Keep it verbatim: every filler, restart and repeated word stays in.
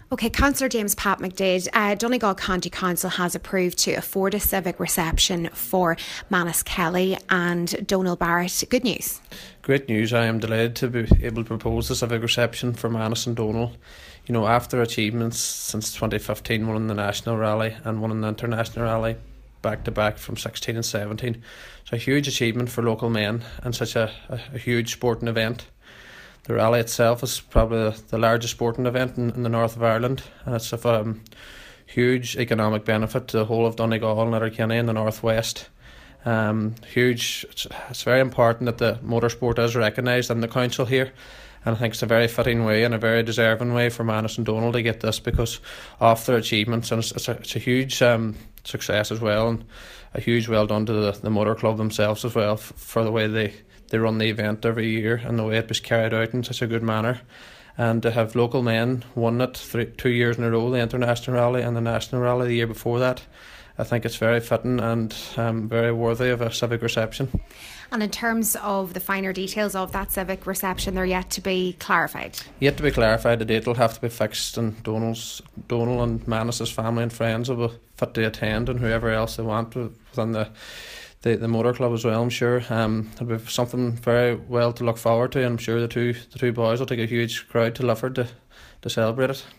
Okay, Councillor James Pat McDade, uh, Donegal County Council has approved to afford a civic reception for Manus Kelly and Donal Barrett. Good news. Great news. I am delighted to be able to propose the civic reception for Manus and Donal. You know, after achievements since twenty fifteen, one in the national rally and one in the international rally, back to back from sixteen and seventeen. It's a huge achievement for local men and such a, a, a huge sporting event. The rally itself is probably the largest sporting event in, in the north of Ireland, and it's of um, huge economic benefit to the whole of Donegal and Letterkenny in the northwest. Um, huge. It's, it's very important that the motorsport is recognised in the council here, and I think it's a very fitting way and a very deserving way for Manus and Donal to get this because of their achievements, and it's, it's, a, it's a huge um, success as well, and a huge well done to the, the motor club themselves as well f- for the way they. They run the event every year and the way it was carried out in such a good manner. And to have local men won it three, two years in a row, the international rally and the national rally the year before that, I think it's very fitting and um, very worthy of a civic reception. And in terms of the finer details of that civic reception, they're yet to be clarified? Yet to be clarified. The date will have to be fixed, and Donal's, Donal and Manus's family and friends will be fit to attend, and whoever else they want within the The, the motor club as well, I'm sure. Um, it'll be something very well to look forward to, and I'm sure the two the two boys will take a huge crowd to Lifford to, to celebrate it.